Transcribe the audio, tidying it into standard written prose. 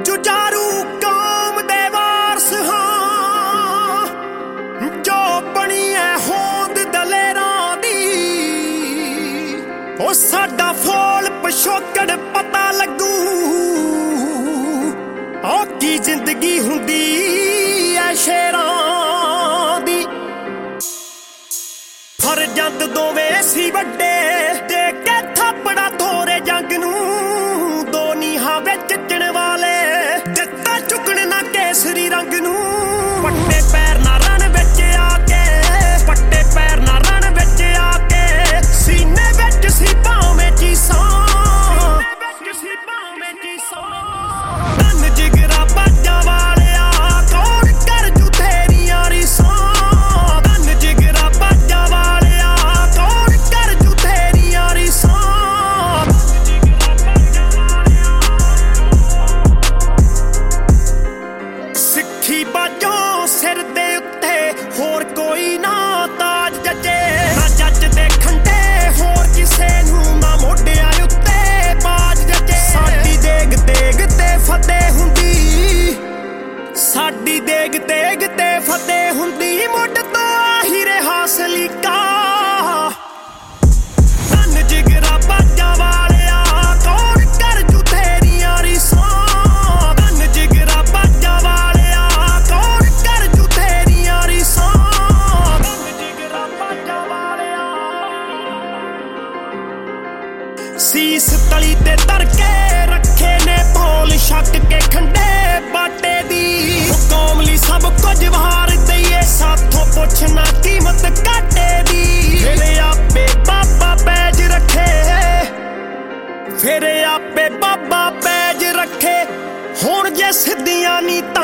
जुझारू कौम दे वारस हां जो बनी है होंद दलेरां दी। ओ साडा फौल पिछोकड़ पता लगू ओ की जिंदगी हुंदी ऐ शेरां दी। फरजंद दोवें सी वड्डे दे के थप्पड़ा थोरे जंग नूं दो नीहां विच चिण वाले दित्ता चुकण ना केसरी रंग नूं। पट्टे पैर ना रण विच आके पट्टे पैर ना रण विच आके सीने विच सी भावें चीसां धन जिगरा बाजा वालिया कौन कर जू तेरियां रीसां। धन जिगरा बाजा वालिया कौन कर जू तेरियां रीसां। सिक्खी बाजों सिर दे उत्ते होर कोई ना ताज जजे ना जज दे खंडे होर किसे नूं ना मोढियां उत्ते बाज जजे। साडी देग तेग ते फतेह हुंदी साडी देग तेग ते फतेह हुंदी मुੱਢ ਤੋਂ ਆਹੀਰੇ ਹਾਸਲੀ ਕਾ। ਧਨ ਜਿਗਰਾ ਬਾਜਾਂ ਵਾਲਿਆ ਕੌਣ ਕਰ ਜੂ ਤੇਰੀਆਂ ਰੀਸਾਂ। ਧਨ ਜਿਗਰਾ ਬਾਜਾਂ ਵਾਲਿਆ ਕੌਣ ਕਰ ਜੂ ਤੇਰੀਆਂ ਰੀਸਾਂ। ਧਨ ਜਿਗਰਾ ਬਾਜਾਂ ਵਾਲਿਆ ਸੀਸ ਤਲੀ ਤੇ ਧਰ ਕੇ ਰੱਖੇ ਨੇ ਭੋਲ ਛੱਕ ਕੇ ਖੰਡੇ ਬਾਟੇ ਦੀ। ਕੌਮ ਲਈ ਸਭ ਕੁਝ ਵਾਰ ਦਈਏ ਸਾਥੋਂ ਪੁੱਛਣਾ ਕੀਮਤ ਘਾਟੇ ਦੀ। ਫਿਰ ਆਪੇ ਬਾਬਾ ਪੈਜ ਰੱਖੇ ਫਿਰ ਆਪੇ ਬਾਬਾ ਪੈਜ ਰੱਖੇ ਹੁਣ ਜੇ ਸਿੱਧੀਆਂ ਨੀ